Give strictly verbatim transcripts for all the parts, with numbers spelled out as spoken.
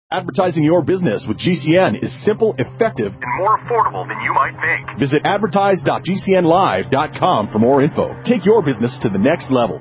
Advertising your business with G C N is simple, effective, and more affordable than you might think. Visit advertise dot g c n live dot com for more info. Take your business to the next level.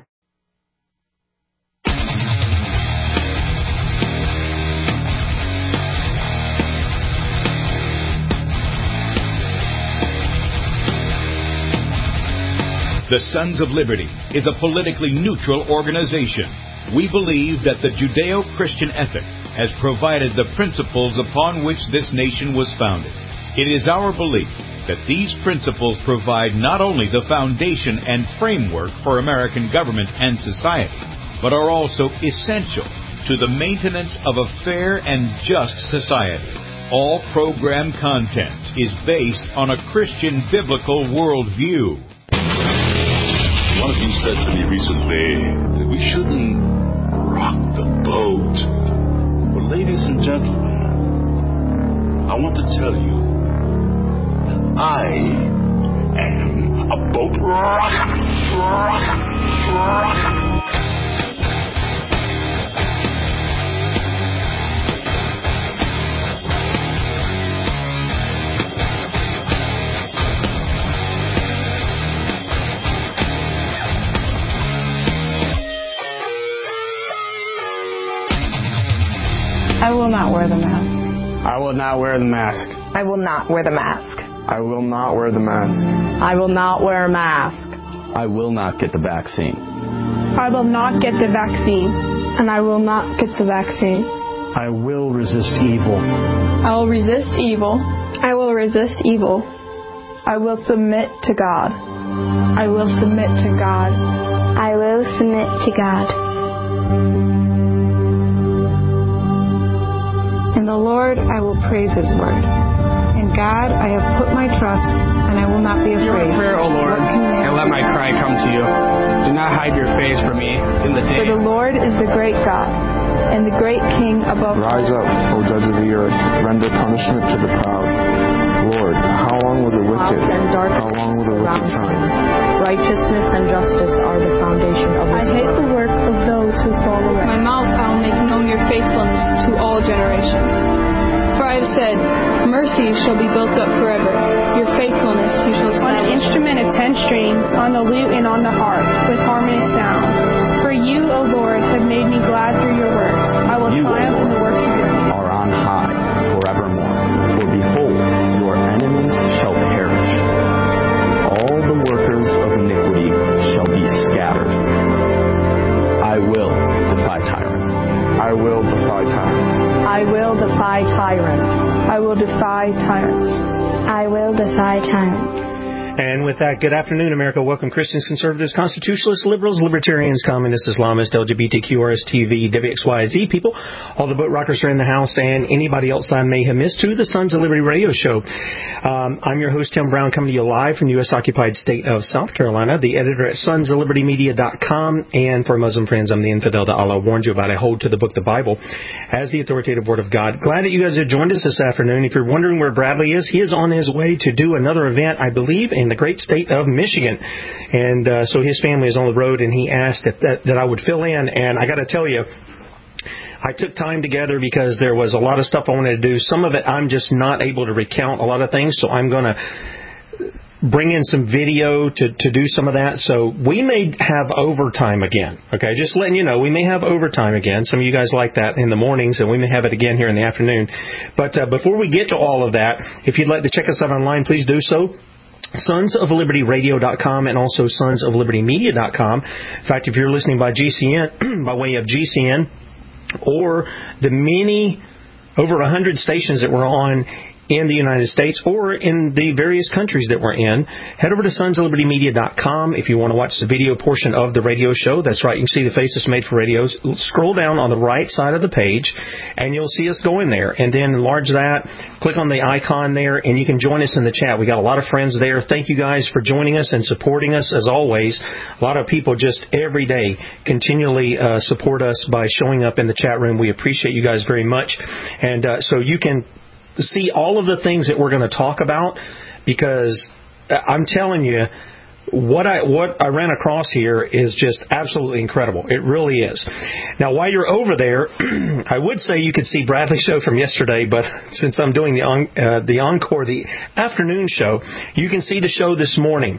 The Sons of Liberty is a politically neutral organization. We believe that the Judeo-Christian ethic has provided the principles upon which this nation was founded. It is our belief that these principles provide not only the foundation and framework for American government and society, but are also essential to the maintenance of a fair and just society. All program content is based on a Christian biblical worldview. One of you said to me recently that we shouldn't rock the boat. Well, ladies and gentlemen, I want to tell you that I am a boat rocker, rocker, rocker. I will not wear the mask. I will not wear the mask. I will not wear the mask. I will not wear the mask. I will not wear a mask. I will not get the vaccine. I will not get the vaccine. And I will not get the vaccine. I will resist evil. I will resist evil. I will resist evil. I will submit to God. I will submit to God. I will submit to God. In the Lord I will praise His word. In God I have put my trust, and I will not be afraid. Hear my prayer, O Lord, and let my cry come to you. Do not hide your face from me in the day. For the Lord is the great God, and the great King above all. Rise up, O judge of the earth, render punishment to the proud. Lord, how long will the wicked, how long will the wicked triumph? Righteousness and justice are the foundation of His I hate the work of those who fall away. My mouth I will make known your faithfulness to all generations. For I have said, mercy shall be built up forever. Your faithfulness you shall establish. On an instrument of ten strings, on the lute and on the harp, with harmonious sound. For you, O Lord, have made me glad through your works. I will you, triumph in the works of your hands. Are on high forevermore. For behold, your enemies shall perish. All the workers of iniquity shall be scattered. I will defy tyrants. I will defy tyrants. I will defy tyrants. I will defy tyrants. I will defy tyrants. And with that, good afternoon, America. Welcome, Christians, conservatives, constitutionalists, liberals, libertarians, communists, Islamists, L G B T Q, R S T V, W X Y Z people. All the boat rockers are in the house, and anybody else I may have missed to the Sons of Liberty radio show. Um, I'm your host, Tim Brown, coming to you live from the U S occupied state of South Carolina, the editor at sons of liberty media dot com. And for Muslim friends, I'm the infidel that Allah warned you about. I hold to the book, the Bible, as the authoritative word of God. Glad that you guys have joined us this afternoon. If you're wondering where Bradley is, he is on his way to do another event, I believe, in the great state of Michigan. And uh, so his family is on the road, and he asked that, that, that I would fill in. And I got to tell you, I took time together because there was a lot of stuff I wanted to do. Some of it I'm just not able to recount a lot of things, so I'm going to bring in some video to, to do some of that. So we may have overtime again. Okay, just letting you know, we may have overtime again. Some of you guys like that in the mornings, and we may have it again here in the afternoon. But uh, before we get to all of that, if you'd like to check us out online, please do so. sons of liberty radio dot com and also sons of liberty media dot com. In fact, if you're listening by G C N, by way of G C N, or the many, over one hundred stations that we're on in the United States or in the various countries that we're in, head over to sons of liberty media dot com if you want to watch the video portion of the radio show. That's right, you can see the Faces Made for Radios. Scroll down on the right side of the page, and you'll see us going there. And then enlarge that, click on the icon there, and you can join us in the chat. We got a lot of friends there. Thank you guys for joining us and supporting us, as always. A lot of people just every day continually uh, support us by showing up in the chat room. We appreciate you guys very much. And uh, so you can see all of the things that we're going to talk about, because I'm telling you, what I what I ran across here is just absolutely incredible. It really is. Now, while you're over there, I would say you could see Bradley's show from yesterday, but since I'm doing the on, uh, the encore, the afternoon show, you can see the show this morning.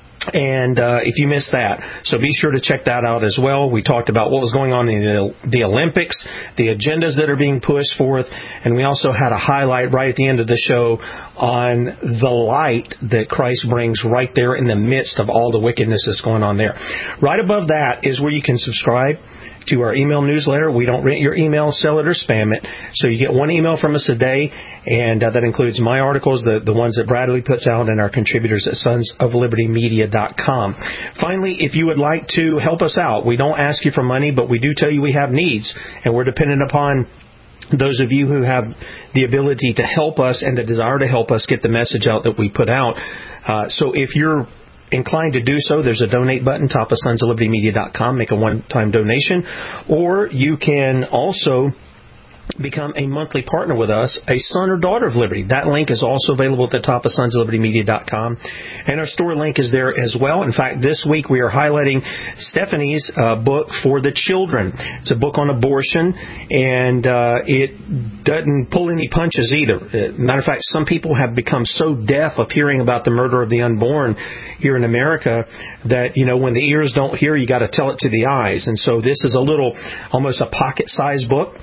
And uh, if you missed that, so be sure to check that out as well. We talked about what was going on in the, the Olympics, the agendas that are being pushed forth, and we also had a highlight right at the end of the show on the light that Christ brings right there in the midst of all the wickedness that's going on there. Right above that is where you can subscribe to our email newsletter. We don't rent your email, sell it, or spam it. So you get one email from us a day, and uh, that includes my articles, the, the ones that Bradley puts out, and our contributors at sons of liberty media dot com. Finally, if you would like to help us out, we don't ask you for money, but we do tell you we have needs, and we're dependent upon those of you who have the ability to help us and the desire to help us get the message out that we put out. Uh, so if you're inclined to do so, there's a donate button, top of sons of liberty media dot com. Make a one-time donation. Or you can also become a monthly partner with us, a son or daughter of liberty. That link is also available at the top of sons of liberty media dot com. And our store link is there as well. In fact, this week we are highlighting Stephanie's uh, book for the children. It's a book on abortion, and uh, it doesn't pull any punches either. Uh, matter of fact, some people have become so deaf of hearing about the murder of the unborn here in America that, you know, when the ears don't hear, you got to tell it to the eyes. And so this is a little, almost a pocket-sized book.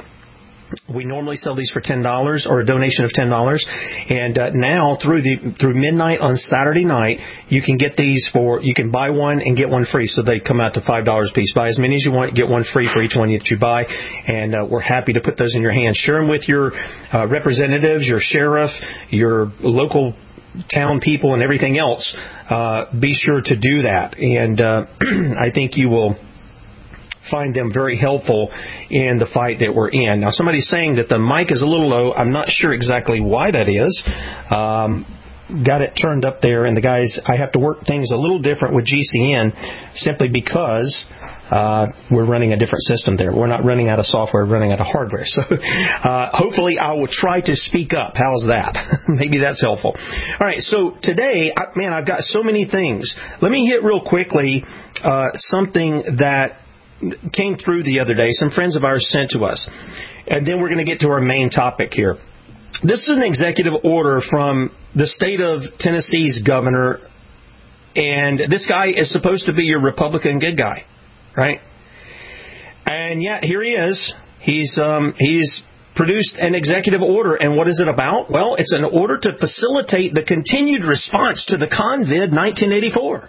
We normally sell these for ten dollars, or a donation of ten dollars. And uh, now through the through midnight on Saturday night, you can get these for, you can buy one and get one free. So they come out to five dollars a piece. Buy as many as you want, get one free for each one that you buy. And uh, we're happy to put those in your hands. Share them with your uh, representatives, your sheriff, your local town people, and everything else. Uh, be sure to do that. And uh, I think you will find them very helpful in the fight that we're in. Now, somebody's saying that the mic is a little low. I'm not sure exactly why that is. Um, got it turned up there, and the guys, I have to work things a little different with G C N simply because uh, we're running a different system there. We're not running out of software, we're running out of hardware. So uh, hopefully I will try to speak up. How's that? Maybe that's helpful. All right, so today, I, man, I've got so many things. Let me hit real quickly uh, something that came through the other day, some friends of ours sent to us. And then we're going to get to our main topic here. This is an executive order from the state of Tennessee's governor, and this guy is supposed to be your Republican good guy, right? And yet, here he is. He's um, he's produced an executive order, and what is it about? Well, it's an order to facilitate the continued response to the COVID nineteen eighty-four.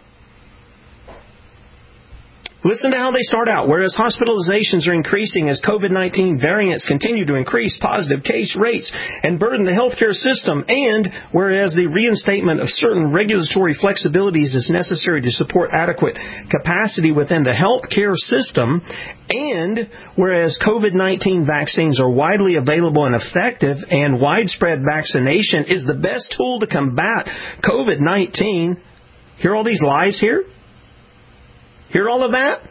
Listen to how they start out. Whereas hospitalizations are increasing as COVID nineteen variants continue to increase positive case rates and burden the healthcare system, and whereas the reinstatement of certain regulatory flexibilities is necessary to support adequate capacity within the healthcare system, and whereas COVID nineteen vaccines are widely available and effective, and widespread vaccination is the best tool to combat COVID nineteen. Hear all these lies here? Hear all of that?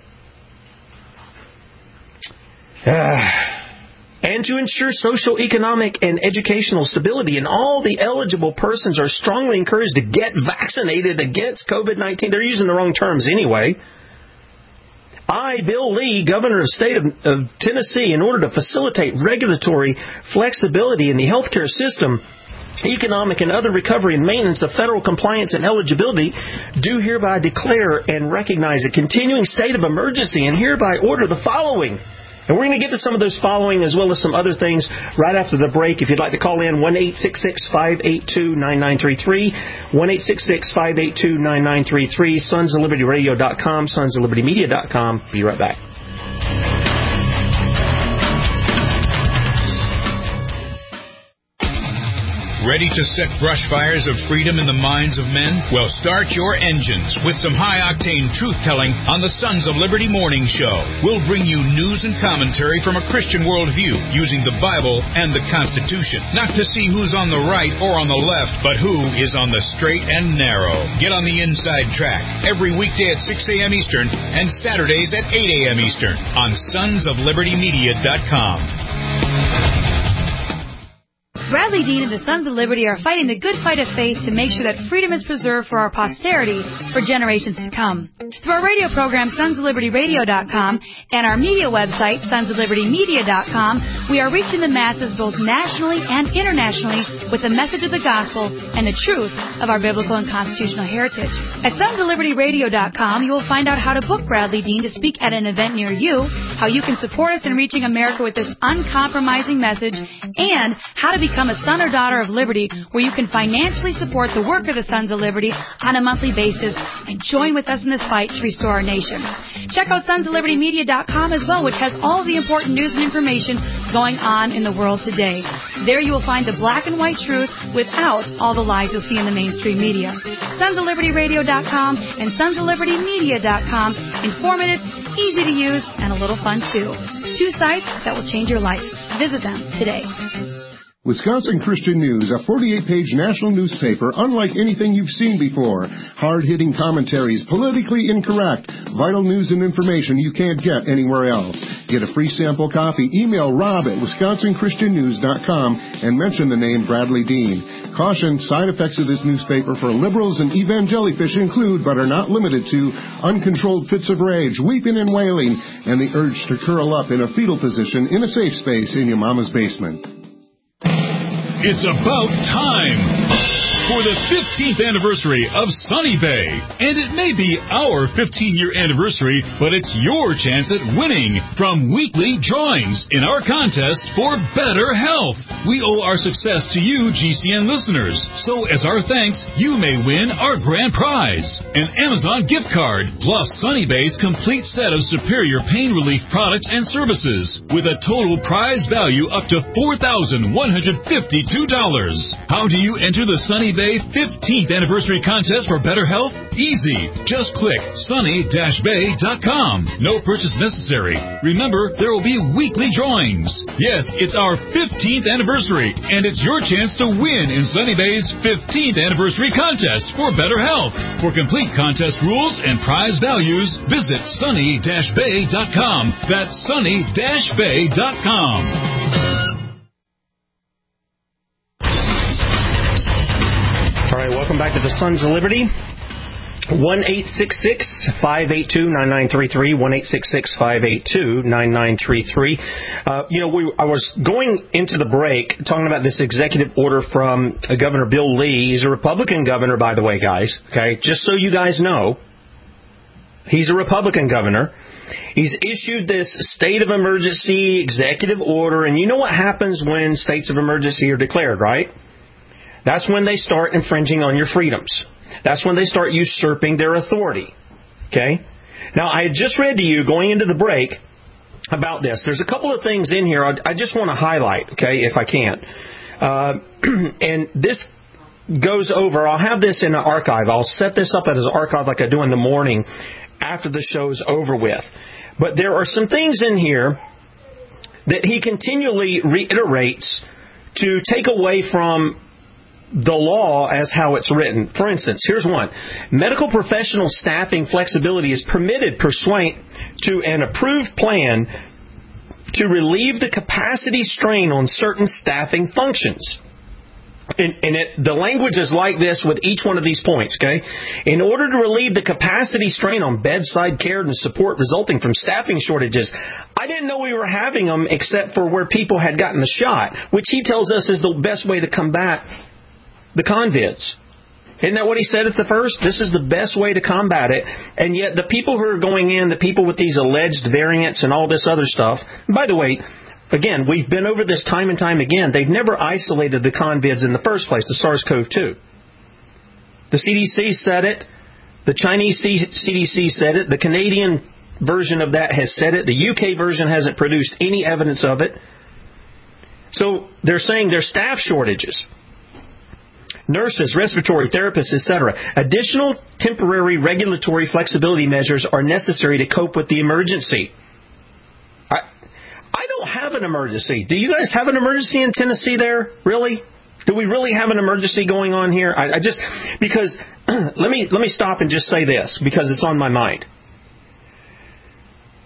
Uh, and to ensure social, economic, and educational stability, and all the eligible persons are strongly encouraged to get vaccinated against COVID nineteen. They're using the wrong terms anyway. I, Bill Lee, Governor of the State of, of Tennessee, in order to facilitate regulatory flexibility in the healthcare system, economic and other recovery and maintenance of federal compliance and eligibility, do hereby declare and recognize a continuing state of emergency, and hereby order the following. And we're going to get to some of those following as well as some other things right after the break. If you'd like to call in, one eight six six, five eight two, nine nine three three, one eight six six, five eight two, nine nine three three, sons of liberty radio dot com, sons of liberty media dot com. Be right back. Ready to set brush fires of freedom in the minds of men? Well, start your engines with some high-octane truth-telling on the Sons of Liberty Morning Show. We'll bring you news and commentary from a Christian worldview using the Bible and the Constitution. Not to see who's on the right or on the left, but who is on the straight and narrow. Get on the inside track every weekday at six a.m. Eastern and Saturdays at eight a.m. Eastern on sons of liberty media dot com. Bradley Dean and the Sons of Liberty are fighting the good fight of faith to make sure that freedom is preserved for our posterity for generations to come. Through our radio program, sons of liberty radio dot com, and our media website, sons of liberty media dot com, we are reaching the masses both nationally and internationally with the message of the gospel and the truth of our biblical and constitutional heritage. At sons of liberty radio dot com, you will find out how to book Bradley Dean to speak at an event near you, how you can support us in reaching America with this uncompromising message, and how to become a son or daughter of liberty, where you can financially support the work of the Sons of Liberty on a monthly basis and join with us in this fight to restore our nation. Check out sons of liberty media dot com as well, which has all the important news and information going on in the world today. There you will find the black and white truth without all the lies you'll see in the mainstream media. sons of liberty radio dot com and sons of liberty media dot com. Informative, easy to use, and a little fun too. Two sites that will change your life. Visit them today. Wisconsin Christian News, a forty-eight page national newspaper unlike anything you've seen before. Hard-hitting commentaries, politically incorrect, vital news and information you can't get anywhere else. Get a free sample copy. Email Rob at wisconsin christian news dot com and mention the name Bradley Dean. Caution, side effects of this newspaper for liberals and evangelifish include, but are not limited to, uncontrolled fits of rage, weeping and wailing, and the urge to curl up in a fetal position in a safe space in your mama's basement. It's about time for the fifteenth anniversary of Sunny Bay. And it may be our fifteen-year anniversary, but it's your chance at winning from weekly drawings in our contest for better health. We owe our success to you, G C N listeners. So as our thanks, you may win our grand prize, an Amazon gift card, plus Sunny Bay's complete set of superior pain relief products and services, with a total prize value up to four thousand one hundred fifty-two dollars. How do you enter the Sunny Bay fifteenth anniversary contest for better health? Easy. Just click sunny dash bay dot com. No purchase necessary. Remember, there will be weekly drawings. Yes, it's our fifteenth anniversary, and it's your chance to win in Sunny Bay's fifteenth anniversary contest for better health. For complete contest rules and prize values, visit sunny dash bay dot com. That's sunny dash bay dot com. All right, welcome back to the Sons of Liberty. one eight six six, five eight two, nine nine three three, one eight six six, five eight two, nine nine three three. Uh, you know, we, I was going into the break talking about this executive order from uh, Governor Bill Lee. He's a Republican governor, by the way, guys. Okay, just so you guys know, he's a Republican governor. He's issued this state of emergency executive order, and you know what happens when states of emergency are declared, right? That's when they start infringing on your freedoms. That's when they start usurping their authority. Okay? Now, I had just read to you, going into the break, about this. There's a couple of things in here I just want to highlight, okay, if I can. Uh, and this goes over, I'll have this in an archive. I'll set this up as an archive like I do in the morning after the show's over with. But there are some things in here that he continually reiterates to take away from the law as how it's written. For instance, here's one. Medical professional staffing flexibility is permitted pursuant to an approved plan to relieve the capacity strain on certain staffing functions. And, and it, the language is like this with each one of these points, okay? In order to relieve the capacity strain on bedside care and support resulting from staffing shortages, I didn't know we were having them except for where people had gotten the shot, which he tells us is the best way to combat the convids. Isn't that what he said at the first? This is the best way to combat it. And yet the people who are going in, the people with these alleged variants and all this other stuff, and by the way, again, we've been over this time and time again, they've never isolated the convids in the first place, the SARS-C o V two. The C D C said it. The Chinese C D C said it. The Canadian version of that has said it. The U K version hasn't produced any evidence of it. So they're saying there's staff shortages. Nurses, respiratory therapists, et cetera. Additional temporary regulatory flexibility measures are necessary to cope with the emergency. I, I don't have an emergency. Do you guys have an emergency in Tennessee there? Really? Do we really have an emergency going on here? I, I just, because, let me, let me stop and just say this, because it's on my mind.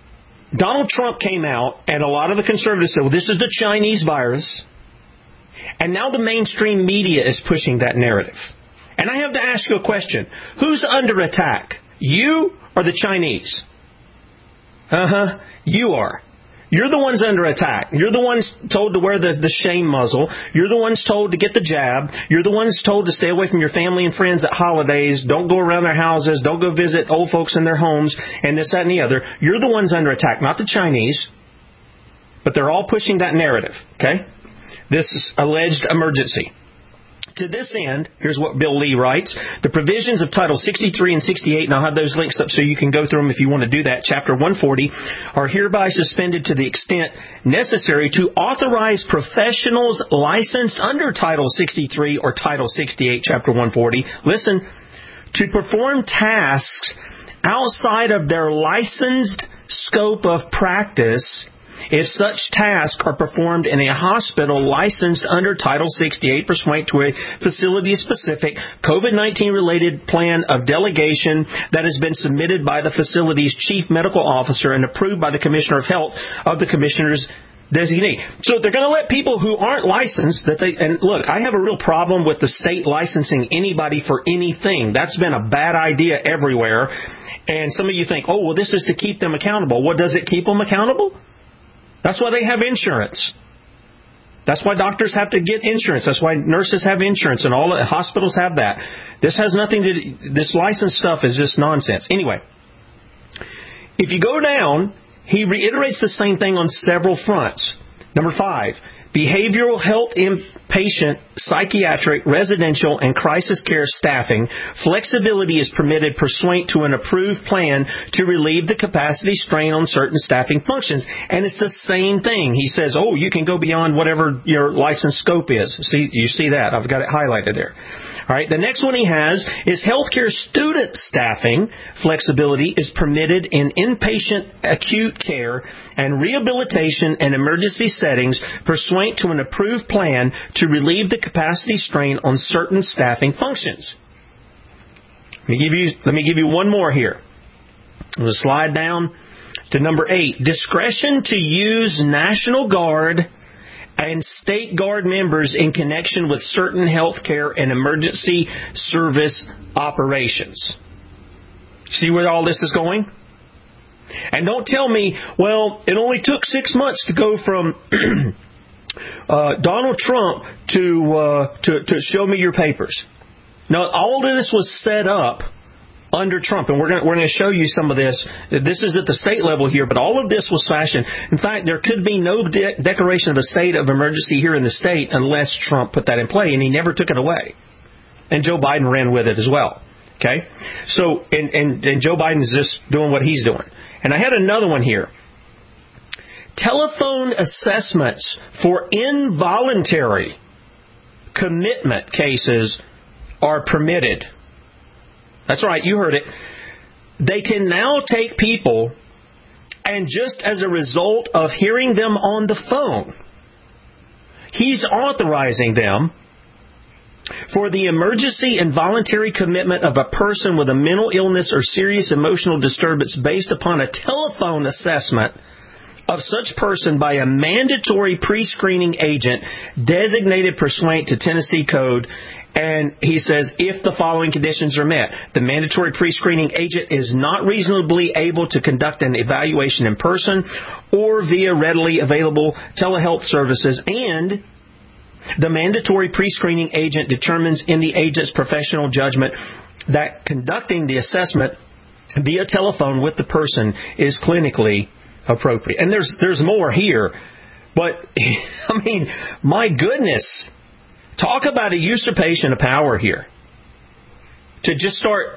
Donald Trump came out, and a lot of the conservatives said, well, this is the Chinese virus. And now the mainstream media is pushing that narrative. And I have to ask you a question. Who's under attack? You or the Chinese? Uh-huh. You are. You're the ones under attack. You're the ones told to wear the, the shame muzzle. You're the ones told to get the jab. You're the ones told to stay away from your family and friends at holidays. Don't go around their houses. Don't go visit old folks in their homes and this, that, and the other. You're the ones under attack, not the Chinese. But they're all pushing that narrative, okay? This is alleged emergency. To this end, here's what Bill Lee writes. The provisions of Title sixty-three and sixty-eight, and I'll have those links up so you can go through them if you want to do that, Chapter one forty, are hereby suspended to the extent necessary to authorize professionals licensed under Title sixty-three or Title sixty-eight, Chapter one forty, listen, to perform tasks outside of their licensed scope of practice if such tasks are performed in a hospital licensed under Title sixty-eight pursuant to a facility-specific COVID nineteen related plan of delegation that has been submitted by the facility's chief medical officer and approved by the Commissioner of Health of the Commissioner's designee. So they're going to let people who aren't licensed, that they, and look, I have a real problem with the state licensing anybody for anything. That's been a bad idea everywhere. And some of you think, oh, well, this is to keep them accountable. What does it keep them accountable? That's why they have insurance. That's why doctors have to get insurance. That's why nurses have insurance and all the hospitals have that. This has nothing to do, this license stuff is just nonsense. Anyway, if you go down, he reiterates the same thing on several fronts. Number five, behavioral health inpatient, psychiatric, residential, and crisis care staffing. Flexibility is permitted pursuant to an approved plan to relieve the capacity strain on certain staffing functions. And it's the same thing. He says, oh, you can go beyond whatever your license scope is. See, you see that? I've got it highlighted there. All right. The next one he has is healthcare student staffing. Flexibility is permitted in inpatient acute care and rehabilitation and emergency settings pursuant to an approved plan to relieve the capacity strain on certain staffing functions. Let me give you, let me give you one more here. I'm going to slide down to number eight. Discretion to use National Guard and State Guard members in connection with certain healthcare and emergency service operations. See where all this is going? And don't tell me, well, it only took six months to go from uh, Donald Trump to, uh, to to show me your papers. No, all of this was set up under Trump, and we're going we're going to show you some of this. This is at the state level here, but all of this was fashioned. In fact, there could be no de- declaration of a state of emergency here in the state unless Trump put that in play, and he never took it away. And Joe Biden ran with it as well. Okay, so and and, and Joe Biden is just doing what he's doing. And I had another one here. Telephone assessments for involuntary commitment cases are permitted. That's right, you heard it. They can now take people, and just as a result of hearing them on the phone, he's authorizing them for the emergency and voluntary commitment of a person with a mental illness or serious emotional disturbance based upon a telephone assessment of such person by a mandatory pre-screening agent designated pursuant to Tennessee Code. And he says, if the following conditions are met, the mandatory pre-screening agent is not reasonably able to conduct an evaluation in person or via readily available telehealth services, and the mandatory pre-screening agent determines in the agent's professional judgment that conducting the assessment via telephone with the person is clinically appropriate. And there's there's more here, but I mean, my goodness. Talk about a usurpation of power here. To just start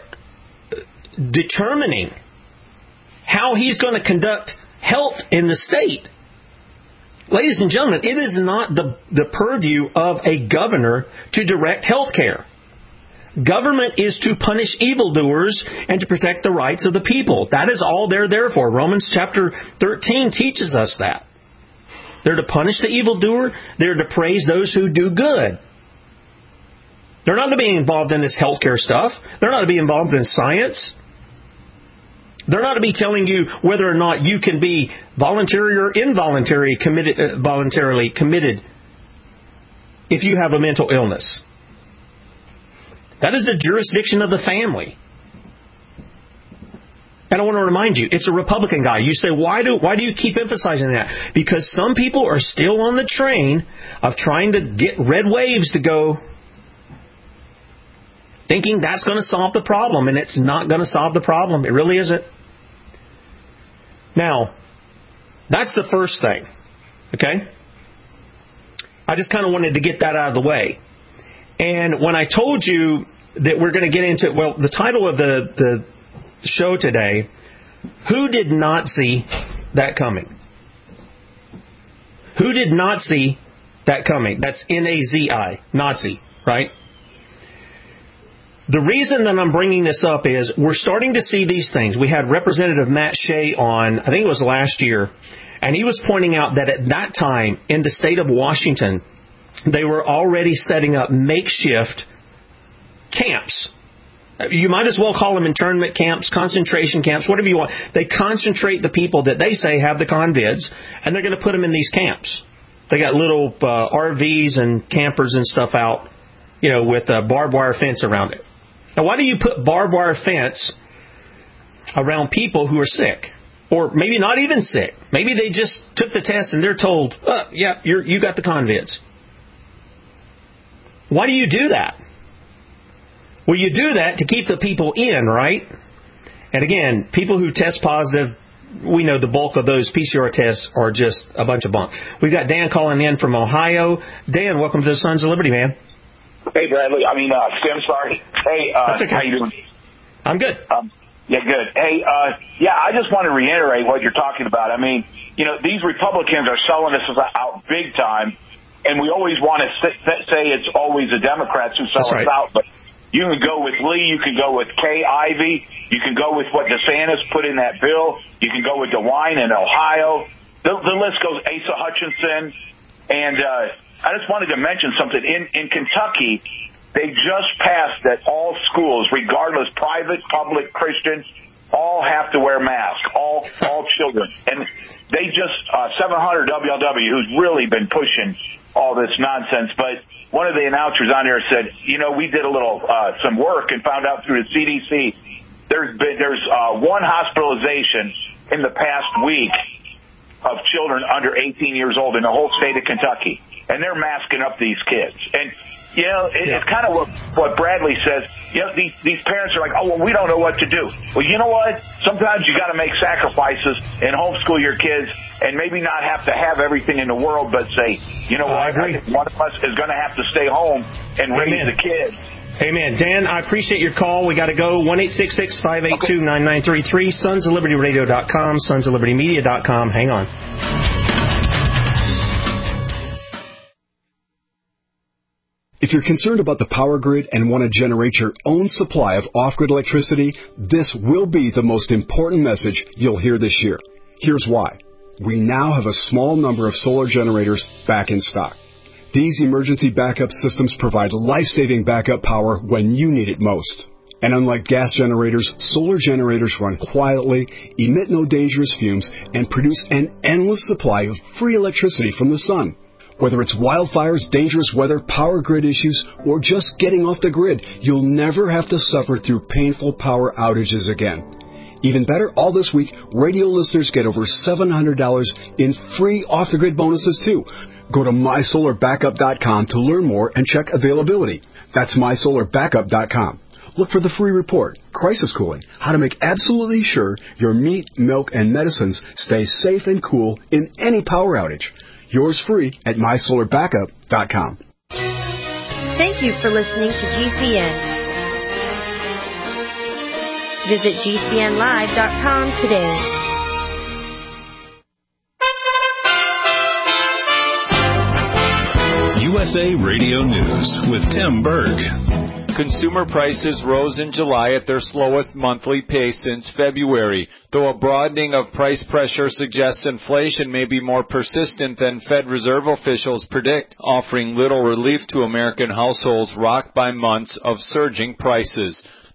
determining how he's going to conduct health in the state. Ladies and gentlemen, it is not the, the purview of a governor to direct health care. Government is to punish evildoers and to protect the rights of the people. That is all they're there for. Romans chapter thirteen teaches us that. They're to punish the evildoer. They're to praise those who do good. They're not to be involved in this healthcare stuff. They're not to be involved in science. They're not to be telling you whether or not you can be voluntary or involuntary committed, uh, voluntarily committed if you have a mental illness. That is the jurisdiction of the family. And I want to remind you, it's a Republican guy. You say, why do why do you keep emphasizing that? Because some people are still on the train of trying to get red waves to go, thinking that's going to solve the problem, and it's not going to solve the problem. It really isn't. Now, that's the first thing, okay? I just kind of wanted to get that out of the way. And when I told you that we're going to get into, well, the title of the, the show today, who did not see that coming? Who did not see that coming? That's N A Z I, Nazi, right? The reason that I'm bringing this up is we're starting to see these things. We had Representative Matt Shea on, I think it was last year, and he was pointing out that at that time in the state of Washington, they were already setting up makeshift camps. You might as well call them internment camps, concentration camps, whatever you want. They concentrate the people that they say have the convids, and they're going to put them in these camps. They got little uh, R Vs and campers and stuff out, you know, with a barbed wire fence around it. Now, why do you put barbed wire fence around people who are sick? Or maybe not even sick. Maybe they just took the test and they're told, oh, yeah, you're, you got the convids. Why do you do that? Well, you do that to keep the people in, right? And again, people who test positive, we know the bulk of those P C R tests are just a bunch of bunk. We've got Dan calling in from Ohio. Dan, welcome to the Sons of Liberty, man. Hey, Bradley. I mean, uh, Tim, sorry. Hey, uh, That's okay. How you doing? I'm good. Um, yeah, good. Hey, uh, yeah, I just want to reiterate what you're talking about. I mean, you know, these Republicans are selling us out big time, and we always want to say it's always the Democrats who sell That's us right. out, but you can go with Lee, you can go with Kay Ivey, you can go with what DeSantis put in that bill, you can go with DeWine in Ohio. The, the list goes, Asa Hutchinson, and uh, I just wanted to mention something. In, in Kentucky, they just passed that all schools, regardless, private, public, Christian, all have to wear masks, all all children. And they just, uh, seven hundred W L W, who's really been pushing all this nonsense, but one of the announcers on there said, you know, we did a little, uh, some work and found out through the C D C, there's been, there's, uh, one hospitalization in the past week of children under eighteen years old in the whole state of Kentucky. And they're masking up these kids. And, you know, it, yeah. it's kind of what, what Bradley says. You know, these, these parents are like, oh, well, we don't know what to do. Well, you know what? Sometimes you got to make sacrifices and homeschool your kids and maybe not have to have everything in the world, but say, you know oh, what? I think one of us is going to have to stay home and raise Amen. the kids. Amen. Dan, I appreciate your call. We got to go. one eight six six, five eight two, nine nine three three, sons of liberty radio dot com, sons of liberty media dot com. Hang on. If you're concerned about the power grid and want to generate your own supply of off-grid electricity, this will be the most important message you'll hear this year. Here's why. We now have a small number of solar generators back in stock. These emergency backup systems provide life-saving backup power when you need it most. And unlike gas generators, solar generators run quietly, emit no dangerous fumes, and produce an endless supply of free electricity from the sun. Whether it's wildfires, dangerous weather, power grid issues, or just getting off the grid, you'll never have to suffer through painful power outages again. Even better, all this week, radio listeners get over seven hundred dollars in free off-the-grid bonuses, too. Go to my solar backup dot com to learn more and check availability. That's my solar backup dot com. Look for the free report, Crisis Cooling, how to make absolutely sure your meat, milk, and medicines stay safe and cool in any power outage. Yours free at my solar backup dot com. Thank you for listening to G C N. Visit G C N live dot com today. U S A Radio News with Tim Berg. Consumer prices rose in July at their slowest monthly pace since February, though a broadening of price pressure suggests inflation may be more persistent than Fed Reserve officials predict, offering little relief to American households rocked by months of surging prices.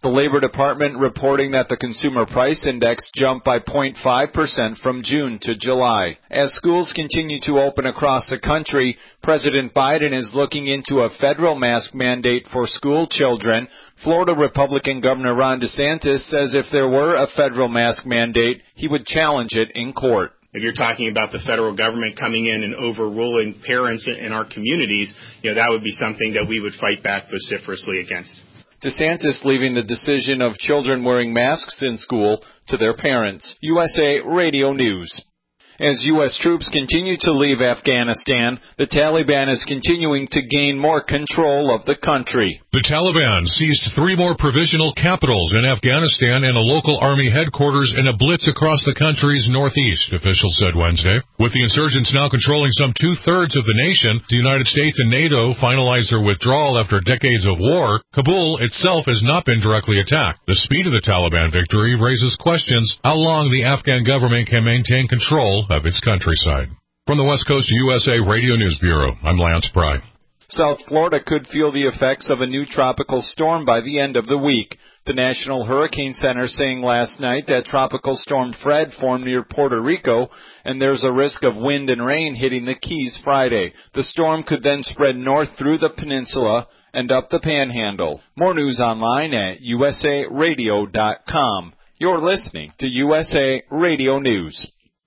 The Labor Department reporting that the Consumer Price Index jumped by zero point five percent from June to July. As schools continue to open across the country, President Biden is looking into a federal mask mandate for school children. Florida Republican Governor Ron DeSantis says if there were a federal mask mandate, he would challenge it in court. If you're talking about the federal government coming in and overruling parents in our communities, you know, that would be something that we would fight back vociferously against. DeSantis leaving the decision of children wearing masks in school to their parents. U S A Radio News. As U S troops continue to leave Afghanistan, the Taliban is continuing to gain more control of the country. The Taliban seized three more provisional capitals in Afghanistan and a local army headquarters in a blitz across the country's northeast, officials said Wednesday. With the insurgents now controlling some two-thirds of the nation, the United States and NATO finalized their withdrawal after decades of war. Kabul itself has not been directly attacked. The speed of the Taliban victory raises questions how long the Afghan government can maintain control of its countryside. From the West Coast U S A Radio News Bureau, I'm Lance Pry. South Florida could feel the effects of a new tropical storm by the end of the week. The National Hurricane Center saying last night that Tropical Storm Fred formed near Puerto Rico, and there's a risk of wind and rain hitting the Keys Friday. The storm could then spread north through the peninsula and up the Panhandle. More news online at U S A radio dot com. You're listening to U S A Radio News.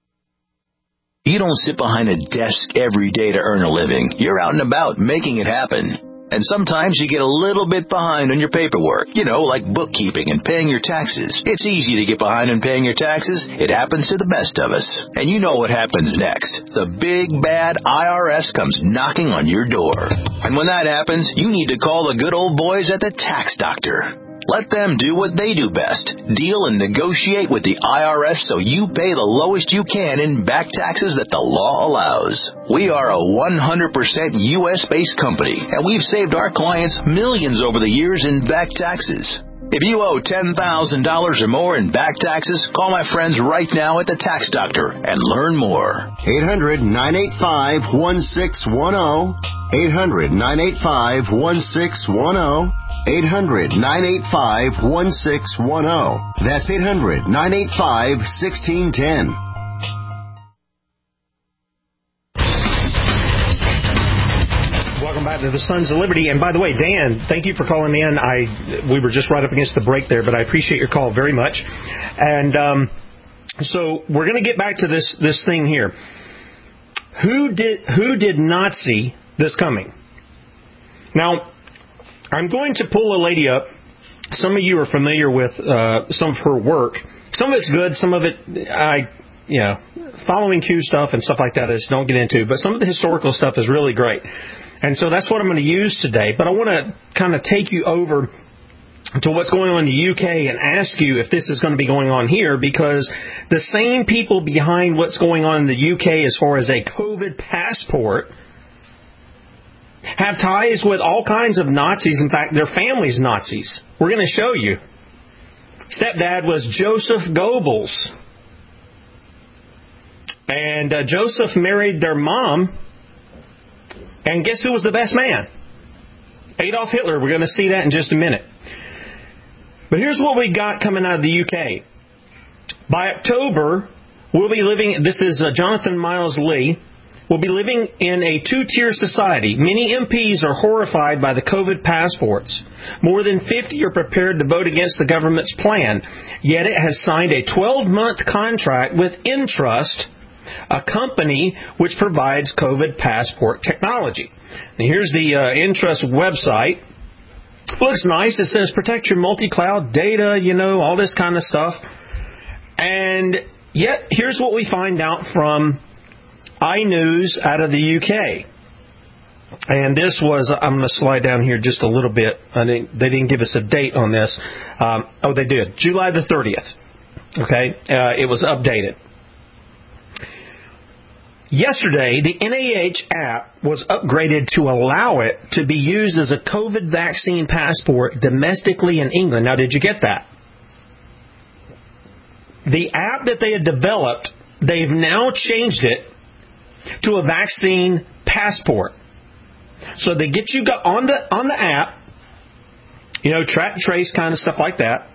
You don't sit behind a desk every day to earn a living. You're out and about making it happen. And sometimes you get a little bit behind on your paperwork, you know, like bookkeeping and paying your taxes. It's easy to get behind on paying your taxes. It happens to the best of us. And you know what happens next. The big, bad I R S comes knocking on your door. And when that happens, you need to call the good old boys at the Tax Doctor. Let them do what they do best. Deal and negotiate with the I R S so you pay the lowest you can in back taxes that the law allows. We are a one hundred percent U S-based company, and we've saved our clients millions over the years in back taxes. If you owe ten thousand dollars or more in back taxes, call my friends right now at the Tax Doctor and learn more. eight hundred, nine eight five, one six one zero. eight hundred, nine eight five, one six one zero. eight hundred, nine eight five, one six one zero. That's eight hundred, nine eight five, one six one zero. Welcome back to the Sons of Liberty. And by the way, Dan, thank you for calling in. I we were just right up against the break there, but I appreciate your call very much. And um, so we're going to get back to this this thing here. Who did who did not see this coming? Now, I'm going to pull a lady up. Some of you are familiar with uh, some of her work. Some of it's good. Some of it, I, you know, following Q stuff and stuff like that I just don't get into. But some of the historical stuff is really great. And so that's what I'm going to use today. But I want to kind of take you over to what's going on in the U K and ask you if this is going to be going on here, because the same people behind what's going on in the U K as far as a COVID passport have ties with all kinds of Nazis. In fact, their family's Nazis. We're going to show you. Stepdad was Joseph Goebbels. And uh, Joseph married their mom. And guess who was the best man? Adolf Hitler. We're going to see that in just a minute. But here's what we got coming out of the U K. By October, we'll be living, this is uh, Jonathan Miles Lee, we'll be living in a two-tier society. Many M Ps are horrified by the COVID passports. More than fifty are prepared to vote against the government's plan. Yet it has signed a twelve-month contract with Entrust, a company which provides COVID passport technology. Now here's the uh, Entrust website. Looks nice. It says protect your multi-cloud data, you know, all this kind of stuff. And yet, here's what we find out from iNews out of the U K. And this was, I'm going to slide down here just a little bit. I think they didn't give us a date on this. Um, oh, they did. July the thirtieth. Okay. Uh, it was updated. Yesterday, the N I H app was upgraded to allow it to be used as a COVID vaccine passport domestically in England. Now, did you get that? The app that they had developed, they've now changed it to a vaccine passport. So they get you on the on the app. You know, track and trace kind of stuff like that.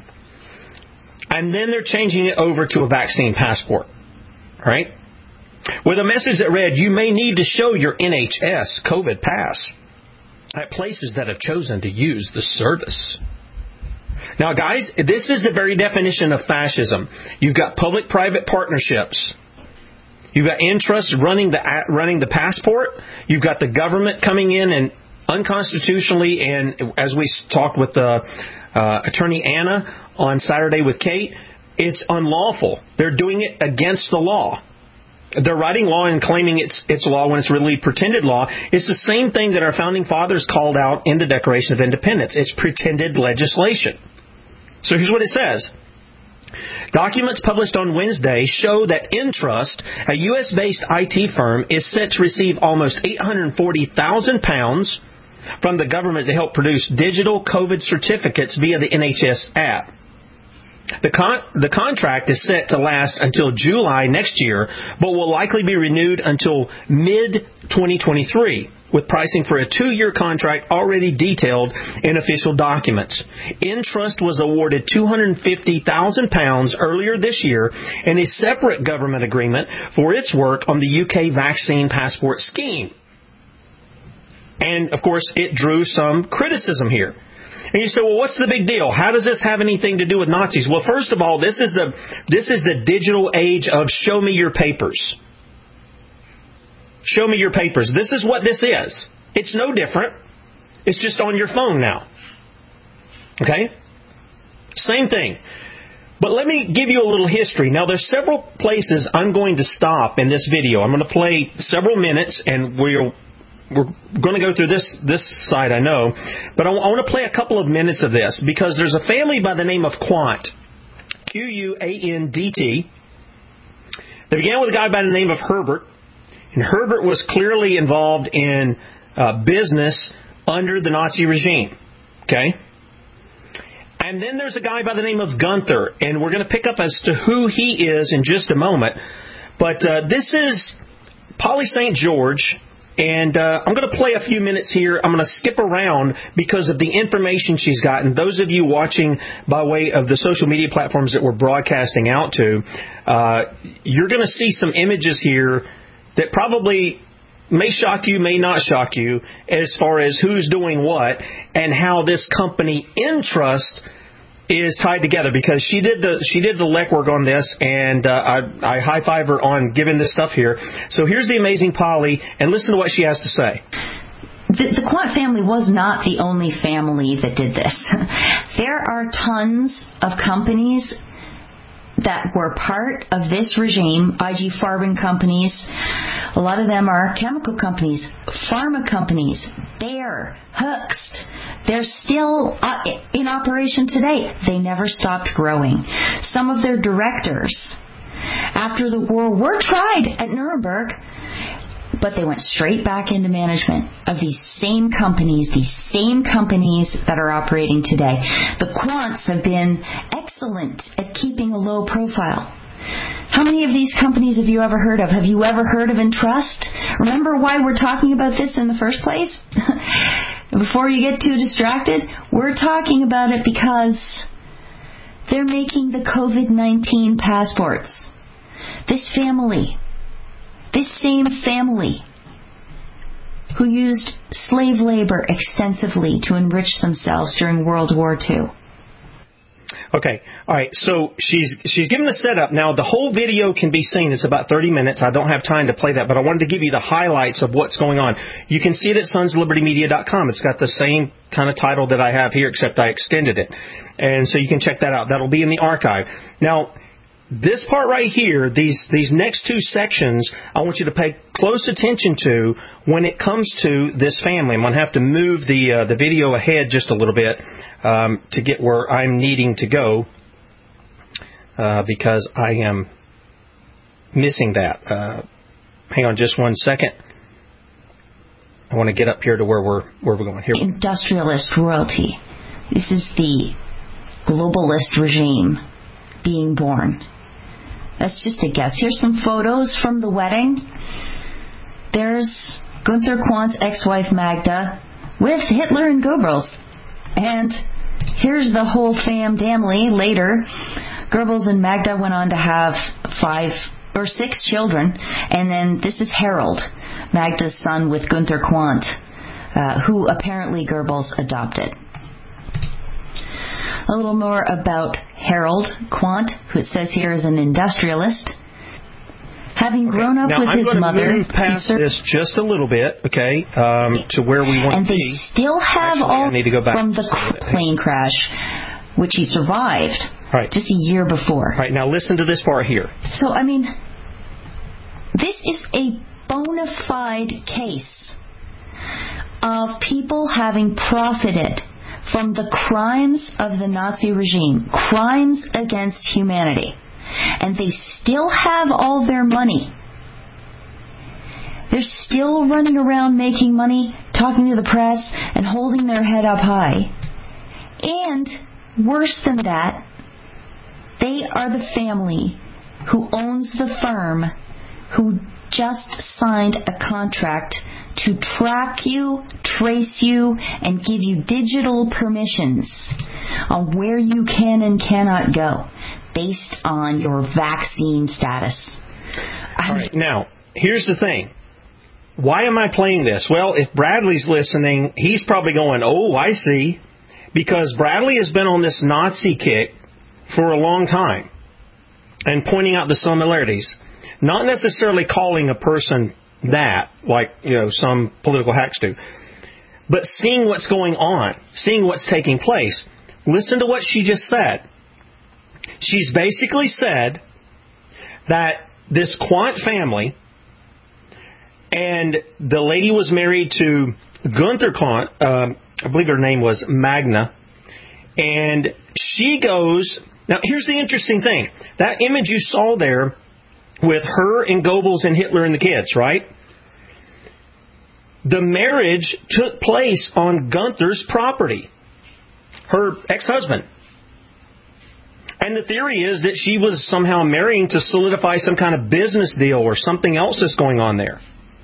And then they're changing it over to a vaccine passport. Right? With a message that read, you may need to show your N H S COVID pass at places that have chosen to use the service. Now, guys, this is the very definition of fascism. You've got public-private partnerships. You've got Entrust running the running the passport. You've got the government coming in and unconstitutionally, and as we talked with the uh, Attorney Anna on Saturday with Kate, it's unlawful. They're doing it against the law. They're writing law and claiming it's it's law when it's really pretended law. It's the same thing that our founding fathers called out in the Declaration of Independence. It's pretended legislation. So here's what it says. Documents published on Wednesday show that Entrust, a U S-based I T firm, is set to receive almost eight hundred forty thousand pounds from the government to help produce digital COVID certificates via the N H S app. The con- the contract is set to last until July next year, but will likely be renewed until mid twenty twenty-three, with pricing for a two-year contract already detailed in official documents. Entrust was awarded two hundred fifty thousand pounds earlier this year in a separate government agreement for its work on the U K vaccine passport scheme. And, of course, it drew some criticism here. And you say, well, what's the big deal? How does this have anything to do with Nazis? Well, first of all, this is the this is the digital age of show me your papers. Show me your papers. This is what this is. It's no different. It's just on your phone now. Okay? Same thing. But let me give you a little history. Now, there's several places I'm going to stop in this video. I'm going to play several minutes, and we'll... We're going to go through this this side, I know, but I, I want to play a couple of minutes of this because there's a family by the name of Quant, Q U A N D T. They began with a guy by the name of Herbert, and Herbert was clearly involved in uh, business under the Nazi regime. Okay? And then there's a guy by the name of Gunther, and we're going to pick up as to who he is in just a moment. But uh, this is Polly Saint George. And uh, I'm going to play a few minutes here. I'm going to skip around because of the information she's gotten. Those of you watching by way of the social media platforms that we're broadcasting out to, uh, you're going to see some images here that probably may shock you, may not shock you, as far as who's doing what and how this company Entrust is tied together, because she did the she did the legwork on this, and uh, I, I high five her on giving this stuff here. So here's the amazing Polly, and listen to what she has to say. The, the Quant family was not the only family that did this. There are tons of companies that were part of this regime, I G Farben companies. A lot of them are chemical companies, pharma companies, Bayer, Hoechst. They're still in operation today. They never stopped growing. Some of their directors, after the war, were tried at Nuremberg, but they went straight back into management of these same companies, these same companies that are operating today. The Quants have been excellent at keeping a low profile. How many of these companies have you ever heard of? Have you ever heard of Entrust? Remember why we're talking about this in the first place? Before you get too distracted, we're talking about it because they're making the COVID nineteen passports. This family, this same family who used slave labor extensively to enrich themselves during World War Two. Okay, all right, so she's she's given the setup. Now, the whole video can be seen. It's about thirty minutes. I don't have time to play that, but I wanted to give you the highlights of what's going on. You can see it at sons liberty media dot com. It's got the same kind of title that I have here, except I extended it. And so you can check that out. That'll be in the archive. Now, this part right here, these these next two sections, I want you to pay close attention to when it comes to this family. I'm going to have to move the uh, the video ahead just a little bit um, to get where I'm needing to go uh, because I am missing that. Uh, hang on just one second. I want to get up here to where we're where we're going here. Industrialist royalty. This is the globalist regime being born. That's just a guess. Here's some photos from the wedding. There's Gunther Quant's ex-wife Magda with Hitler and Goebbels. And here's the whole fam family. Later, Goebbels and Magda went on to have five or six children. And then this is Harold, Magda's son with Gunther Quandt, uh, who apparently Goebbels adopted. A little more about Harold Quandt, who it says here is an industrialist. Having okay. grown up now, with I'm his going mother, to move past ser- this just a little bit, okay, um, to where we want and to be. And they still have Actually, all I need to go back from the plane crash, which he survived right. just a year before. All right, now listen to this part here. So, I mean, this is a bona fide case of people having profited from the crimes of the Nazi regime, crimes against humanity. And they still have all their money. They're still running around making money, talking to the press, and holding their head up high. And, worse than that, they are the family who owns the firm who just signed a contract to track you, trace you, and give you digital permissions on where you can and cannot go based on your vaccine status. All right, now, here's the thing. Why am I playing this? Well, if Bradley's listening, he's probably going, oh, I see. Because Bradley has been on this Nazi kick for a long time and pointing out the similarities. Not necessarily calling a person that, like, you know, some political hacks do, but seeing what's going on, seeing what's taking place. Listen to what she just said. She's basically said that this Quandt family, and the lady was married to Gunther Quandt, uh, I believe her name was Magna, and she goes, now here's the interesting thing, that image you saw there with her and Goebbels and Hitler and the kids, right? The marriage took place on Gunther's property, her ex-husband. And the theory is that she was somehow marrying to solidify some kind of business deal or something else that's going on there.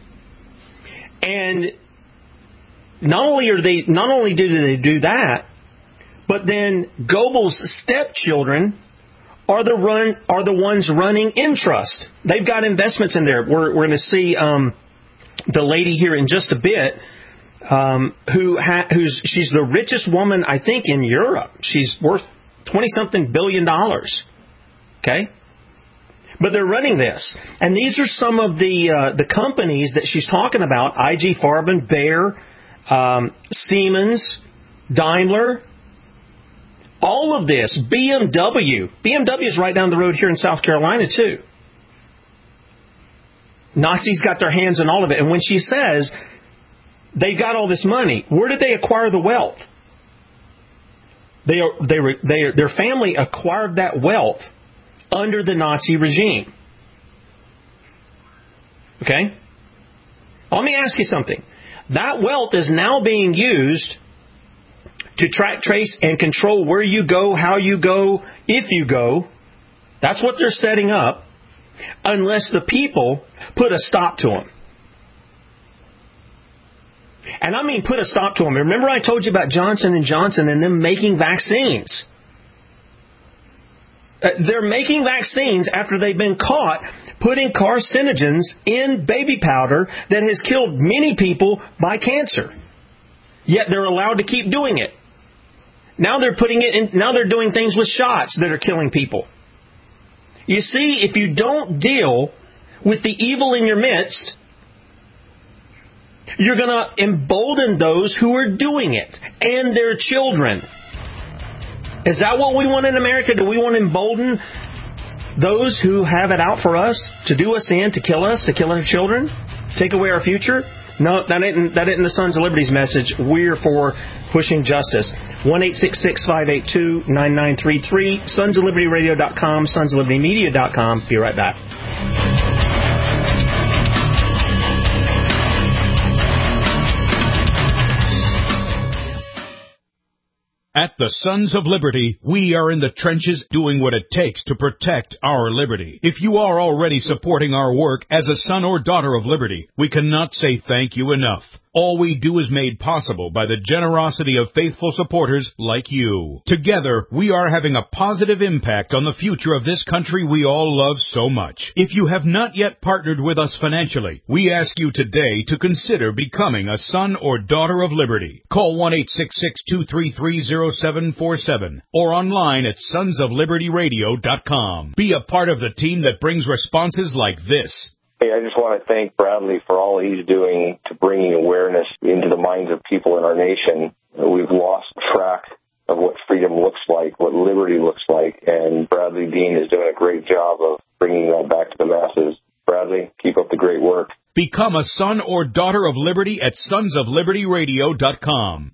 And not only are they, not only do they do that, but then Goebbels' stepchildren are the run are the ones running Intrust. They've got investments in there. We're we're going to see um, the lady here in just a bit, um, who ha- who's she's the richest woman I think in Europe. She's worth twenty something billion dollars. Okay, but they're running this, and these are some of the uh, the companies that she's talking about: I G Farben, Bayer, um, Siemens, Daimler. All of this, B M W. B M W is right down the road here in South Carolina, too. Nazis got their hands on all of it. And when she says they've got all this money, where did they acquire the wealth? They, are, they, they, their family acquired that wealth under the Nazi regime. Okay? Let me ask you something. That wealth is now being used to track, trace, and control where you go, how you go, if you go. That's what they're setting up, unless the people put a stop to them. And I mean put a stop to them. Remember I told you about Johnson and Johnson and them making vaccines. Uh, they're making vaccines after they've been caught putting carcinogens in baby powder that has killed many people by cancer. Yet they're allowed to keep doing it. Now they're putting it in, now they're doing things with shots that are killing people. You see, if you don't deal with the evil in your midst, you're going to embolden those who are doing it and their children. Is that what we want in America? Do we want to embolden those who have it out for us to do us in, to kill us, to kill our children, take away our future? No, that isn't, that isn't the Sons of Liberty's message. We're for pushing justice. one eight six six, five eight two, nine nine three three, sons of liberty radio dot com, sons of liberty media dot com. Be right back. At the Sons of Liberty, we are in the trenches doing what it takes to protect our liberty. If you are already supporting our work as a son or daughter of liberty, we cannot say thank you enough. All we do is made possible by the generosity of faithful supporters like you. Together, we are having a positive impact on the future of this country we all love so much. If you have not yet partnered with us financially, we ask you today to consider becoming a son or daughter of liberty. Call one eight six six, two three three, zero seven four seven or online at sons of liberty radio dot com. Be a part of the team that brings responses like this. Hey, I just want to thank Bradley for all he's doing to bringing awareness into the minds of people in our nation. We've lost track of what freedom looks like, what liberty looks like, and Bradley Dean is doing a great job of bringing that back to the masses. Bradley, keep up the great work. Become a son or daughter of liberty at sons of liberty radio dot com.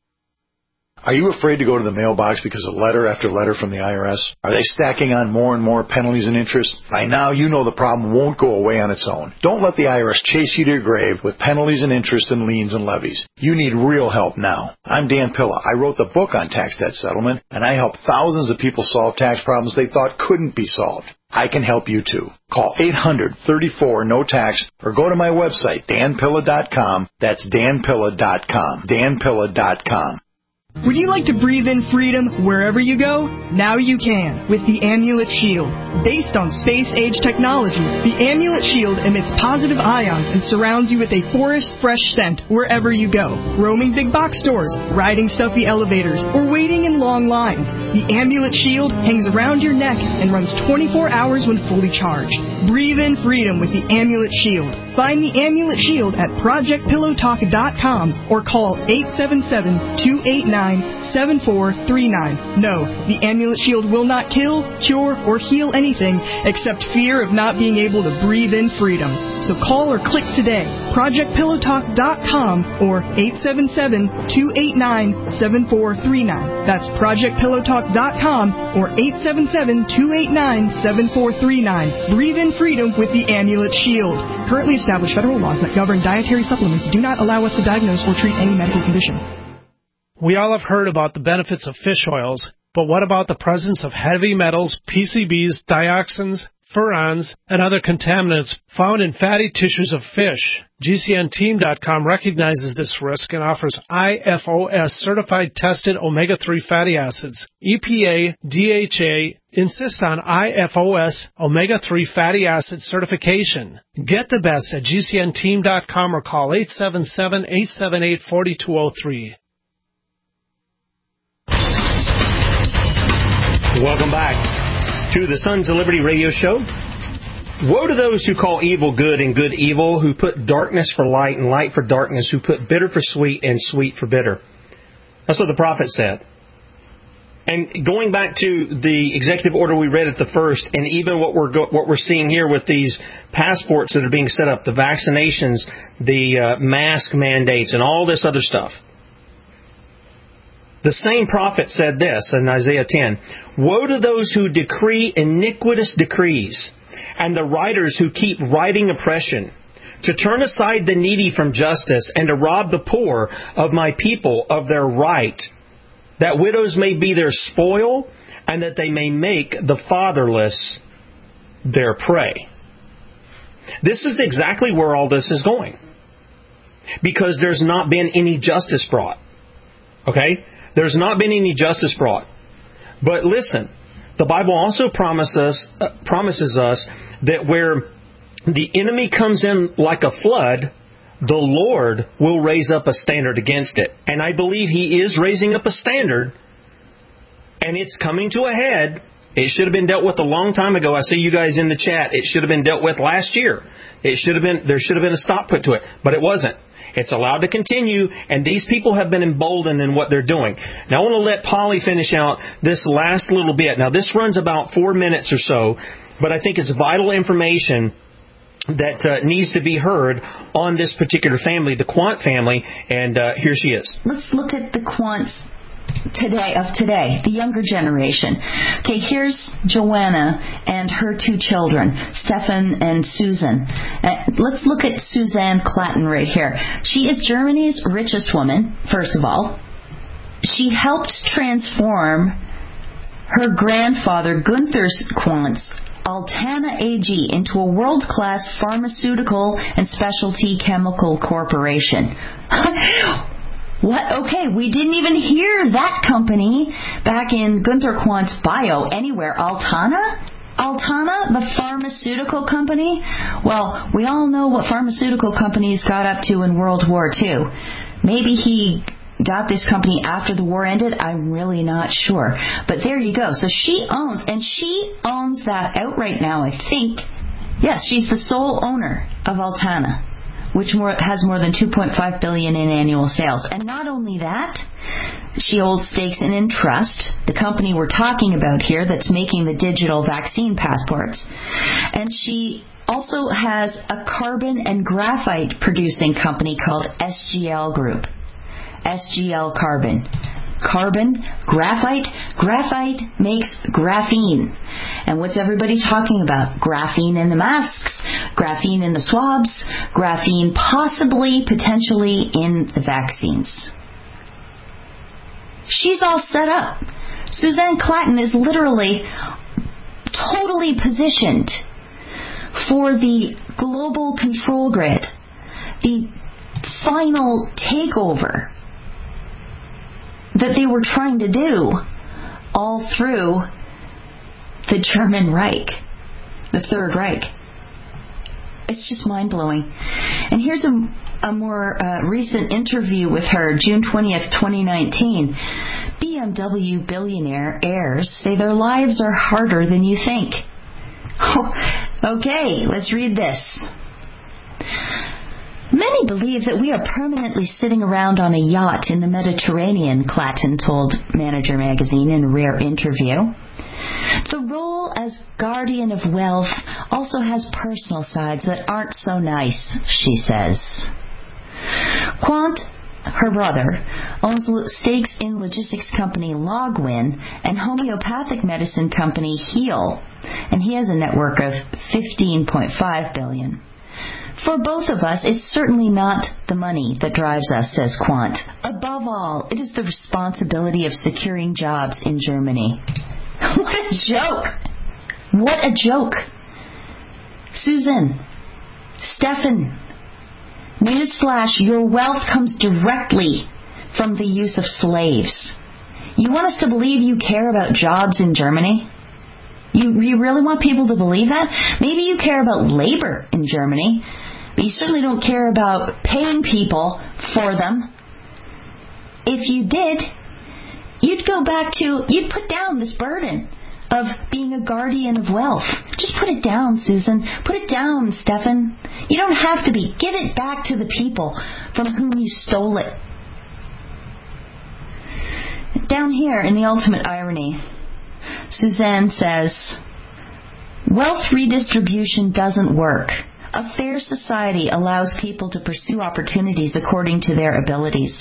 Are you afraid to go to the mailbox because of letter after letter from the I R S? Are they stacking on more and more penalties and interest? By now, you know the problem won't go away on its own. Don't let the I R S chase you to your grave with penalties and interest and liens and levies. You need real help now. I'm Dan Pilla. I wrote the book on tax debt settlement, and I help thousands of people solve tax problems they thought couldn't be solved. I can help you too. Call eight hundred, thirty-four, no tax or go to my website, dan pilla dot com. That's dan pilla dot com. dan pilla dot com. Would you like to breathe in freedom wherever you go? Now you can with the Amulet Shield. Based on space-age technology, the Amulet Shield emits positive ions and surrounds you with a forest-fresh scent wherever you go. Roaming big box stores, riding stuffy elevators, or waiting in long lines, the Amulet Shield hangs around your neck and runs twenty-four hours when fully charged. Breathe in freedom with the Amulet Shield. Find the Amulet Shield at project pillow talk dot com or call eight seven seven, two eight nine, seven four three nine. No, the Amulet Shield will not kill, cure, or heal anything except fear of not being able to breathe in freedom. So call or click today, project pillow talk dot com or eight seven seven, two eight nine, seven four three nine. That's project pillow talk dot com or eight seven seven, two eight nine, seven four three nine. Breathe in freedom with the Amulet Shield. Currently established federal laws that govern dietary supplements do not allow us to diagnose or treat any medical condition. We all have heard about the benefits of fish oils, but what about the presence of heavy metals, P C Bs, dioxins, furans, and other contaminants found in fatty tissues of fish? G C N team dot com recognizes this risk and offers I F O S-certified tested omega three fatty acids. E P A, D H A insist on I F O S omega three fatty acid certification. Get the best at G C N team dot com or call eight seven seven, eight seven eight, four two zero three. Welcome back to the Sons of Liberty radio show. Woe to those who call evil good and good evil, who put darkness for light and light for darkness, who put bitter for sweet and sweet for bitter. That's what the prophet said. And going back to the executive order we read at the first, and even what we're go- what we're seeing here with these passports that are being set up, the vaccinations, the uh, mask mandates, and all this other stuff. The same prophet said this in Isaiah ten, woe to those who decree iniquitous decrees, and the writers who keep writing oppression, to turn aside the needy from justice, and to rob the poor of my people of their right, that widows may be their spoil, and that they may make the fatherless their prey. This is exactly where all this is going. Because there's not been any justice brought. Okay? There's not been any justice brought. But listen, the Bible also promises, uh, promises us that where the enemy comes in like a flood, the Lord will raise up a standard against it. And I believe He is raising up a standard, and it's coming to a head. It should have been dealt with a long time ago. I see you guys in the chat. It should have been dealt with last year. It should have been. There should have been a stop put to it, but it wasn't. It's allowed to continue, and these people have been emboldened in what they're doing. Now, I want to let Polly finish out this last little bit. Now, this runs about four minutes or so, but I think it's vital information that uh, needs to be heard on this particular family, the Quant family, and uh, here she is. Let's look at the Quants today of today, the younger generation. Okay, here's Joanna and her two children, Stefan and Susan. Uh, let's look at Suzanne Klatten right here. She is Germany's richest woman, first of all. She helped transform her grandfather Gunther Quant's Altana A G into a world-class pharmaceutical and specialty chemical corporation. What? Okay, we didn't even hear that company back in Gunther Quant's bio anywhere. Altana? Altana, the pharmaceutical company? Well, we all know what pharmaceutical companies got up to in World War Two. Maybe he got this company after the war ended. I'm really not sure. But there you go. So she owns, and she owns that outright now, I think. Yes, she's the sole owner of Altana, which more, has more than two point five billion dollars in annual sales. And not only that, she holds stakes in Entrust, the company we're talking about here that's making the digital vaccine passports. And she also has a carbon and graphite producing company called S G L Group. S G L Carbon. Carbon, graphite. Graphite makes graphene. And what's everybody talking about? Graphene in the masks, graphene in the swabs, graphene possibly, potentially in the vaccines. She's all set up. Suzanne Clatton is literally totally positioned for the global control grid, the final takeover that they were trying to do all through the German Reich, the Third Reich. It's just mind-blowing. And here's a, a more uh, recent interview with her, June twentieth, twenty nineteen. B M W billionaire heirs say their lives are harder than you think. Oh, okay, let's read this. Many believe that we are permanently sitting around on a yacht in the Mediterranean, Clatton told Manager Magazine in a rare interview. The role as guardian of wealth also has personal sides that aren't so nice, she says. Quant, her brother, owns stakes in logistics company Logwin and homeopathic medicine company Heal, and he has a network of fifteen point five billion dollars. For both of us, it's certainly not the money that drives us, says Quant. Above all, it is the responsibility of securing jobs in Germany. What a joke! What a joke! Susan, Stefan, newsflash, your wealth comes directly from the use of slaves. You want us to believe you care about jobs in Germany? You, you really want people to believe that? Maybe you care about labor in Germany, but you certainly don't care about paying people for them. If you did, you'd go back to, you'd put down this burden of being a guardian of wealth. Just put it down, Susan. Put it down, Stefan. You don't have to be. Give it back to the people from whom you stole it. Down here in the ultimate irony, Suzanne says, wealth redistribution doesn't work. A fair society allows people to pursue opportunities according to their abilities.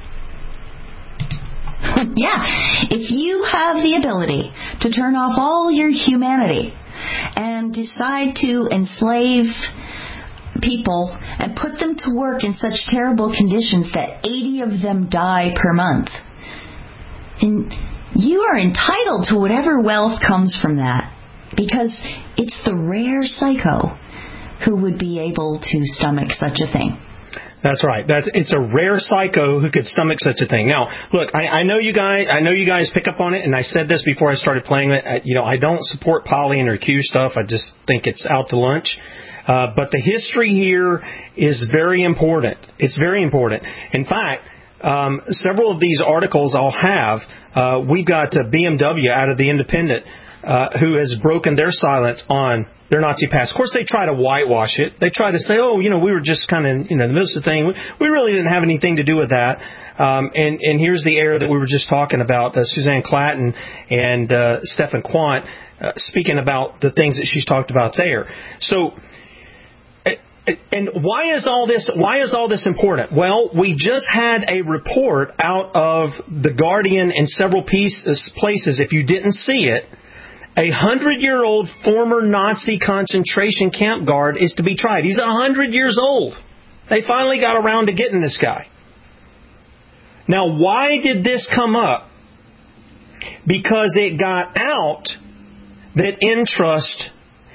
Yeah, if you have the ability to turn off all your humanity and decide to enslave people and put them to work in such terrible conditions that eighty of them die per month, then you are entitled to whatever wealth comes from that, because it's the rare psycho who would be able to stomach such a thing. That's right. That's it's a rare psycho who could stomach such a thing. Now, look, I, I know you guys. I know you guys pick up on it, and I said this before I started playing it. I, you know, I don't support Polly and her Q stuff. I just think it's out to lunch. Uh, but the history here is very important. It's very important. In fact, um, several of these articles I'll have. Uh, we've got uh, B M W out of the Independent, uh, who has broken their silence on their Nazi past. Of course, they try to whitewash it. They try to say, oh, you know, we were just kind of, you know, in the middle of the thing. We, we really didn't have anything to do with that. Um, and, and here's the error that we were just talking about, uh, Suzanne Clatton and uh, Stefan Quant uh, speaking about the things that she's talked about there. So, and why is all this, why is all this important? Well, we just had a report out of The Guardian and several pieces, places, if you didn't see it. A hundred-year-old former Nazi concentration camp guard is to be tried. He's a hundred years old. They finally got around to getting this guy. Now, why did this come up? Because it got out that Entrust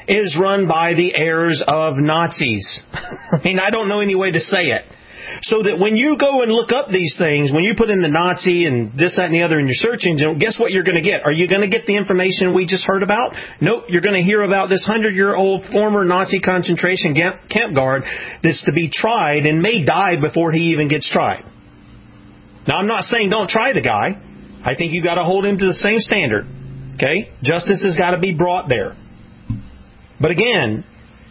is run by the heirs of Nazis. I mean, I don't know any way to say it. So that when you go and look up these things, when you put in the Nazi and this, that, and the other in your search engine, guess what you're going to get? Are you going to get the information we just heard about? Nope. You're going to hear about this hundred-year-old former Nazi concentration camp guard that's to be tried and may die before he even gets tried. Now, I'm not saying don't try the guy. I think you got to hold him to the same standard. Okay? Justice has got to be brought there. But again,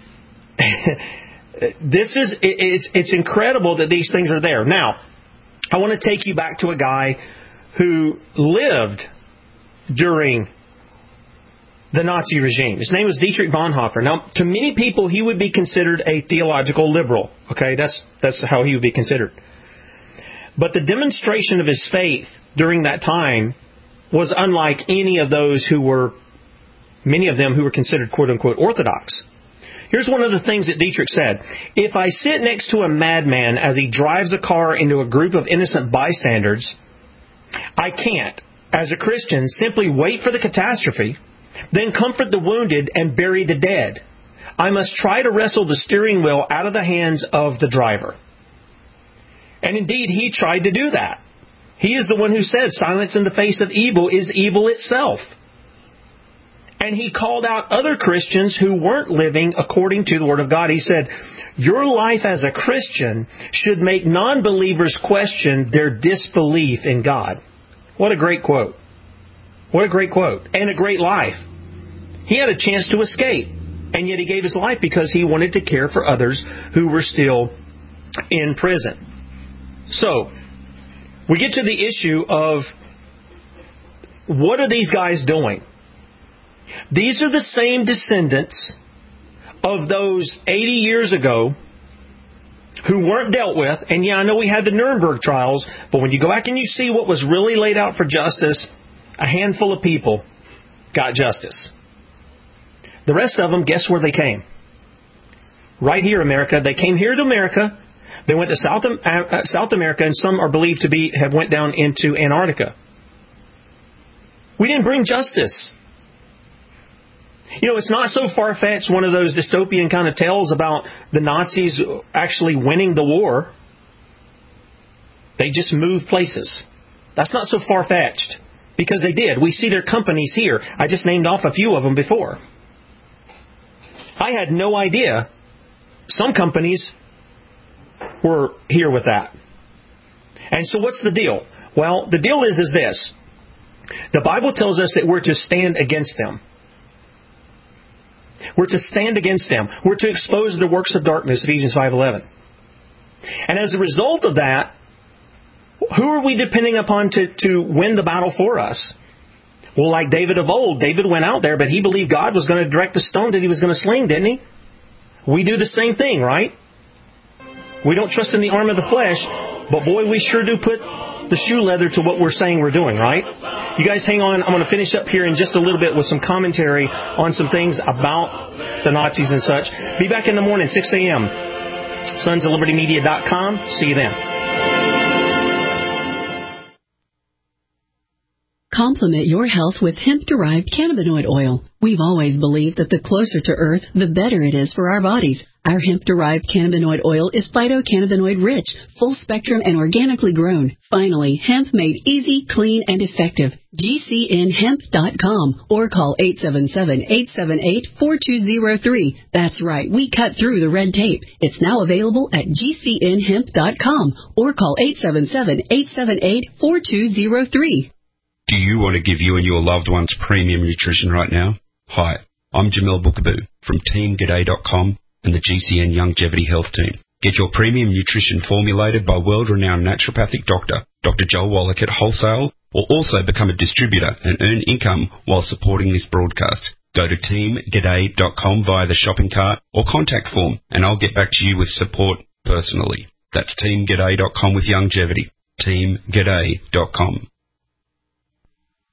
this is it's it's incredible that these things are there. Now, I want to take you back to a guy who lived during the Nazi regime. His name was Dietrich Bonhoeffer. Now, to many people, he would be considered a theological liberal. Okay, that's that's how he would be considered. But the demonstration of his faith during that time was unlike any of those who were, many of them who were considered quote-unquote orthodox. Here's one of the things that Dietrich said. If I sit next to a madman as he drives a car into a group of innocent bystanders, I can't, as a Christian, simply wait for the catastrophe, then comfort the wounded and bury the dead. I must try to wrestle the steering wheel out of the hands of the driver. And indeed, he tried to do that. He is the one who said, silence in the face of evil is evil itself. And he called out other Christians who weren't living according to the Word of God. He said, your life as a Christian should make non-believers question their disbelief in God. What a great quote. What a great quote. And a great life. He had a chance to escape. And yet he gave his life because he wanted to care for others who were still in prison. So, we get to the issue of what are these guys doing? These are the same descendants of those eighty years ago who weren't dealt with. And yeah, I know we had the Nuremberg trials, but when you go back and you see what was really laid out for justice, a handful of people got justice. The rest of them, guess where they came? Right here, America. They came here to America. They went to South, uh, South America, and some are believed to be have went down into Antarctica. We didn't bring justice. You know, it's not so far-fetched, one of those dystopian kind of tales about the Nazis actually winning the war. They just moved places. That's not so far-fetched, because they did. We see their companies here. I just named off a few of them before. I had no idea some companies were here with that. And so what's the deal? Well, the deal is, is this. The Bible tells us that we're to stand against them. We're to stand against them. We're to expose the works of darkness, Ephesians five eleven. And as a result of that, who are we depending upon to, to win the battle for us? Well, like David of old, David went out there, but he believed God was going to direct the stone that he was going to sling, didn't he? We do the same thing, right? We don't trust in the arm of the flesh, but boy, we sure do put the shoe leather to what we're saying we're doing, right? You guys hang on. I'm going to finish up here in just a little bit with some commentary on some things about the Nazis and such. Be back in the morning, six a.m. sons of liberty media dot com. See you then. Complement your health with hemp-derived cannabinoid oil. We've always believed that the closer to Earth, the better it is for our bodies. Our hemp-derived cannabinoid oil is phytocannabinoid-rich, full-spectrum, and organically grown. Finally, hemp made easy, clean, and effective. G C N hemp dot com or call eight seven seven, eight seven eight, four two zero three. That's right, we cut through the red tape. It's now available at G C N hemp dot com or call eight seven seven, eight seven eight, four two zero three. Do you want to give you and your loved ones premium nutrition right now? Hi, I'm Jamel Bookaboo from team g'day dot com and the G C N Longevity Health Team. Get your premium nutrition formulated by world-renowned naturopathic doctor, Doctor Joel Wallach at Wholesale, or also become a distributor and earn income while supporting this broadcast. Go to team g'day dot com via the shopping cart or contact form, and I'll get back to you with support personally. That's team g'day dot com with longevity. team g'day dot com.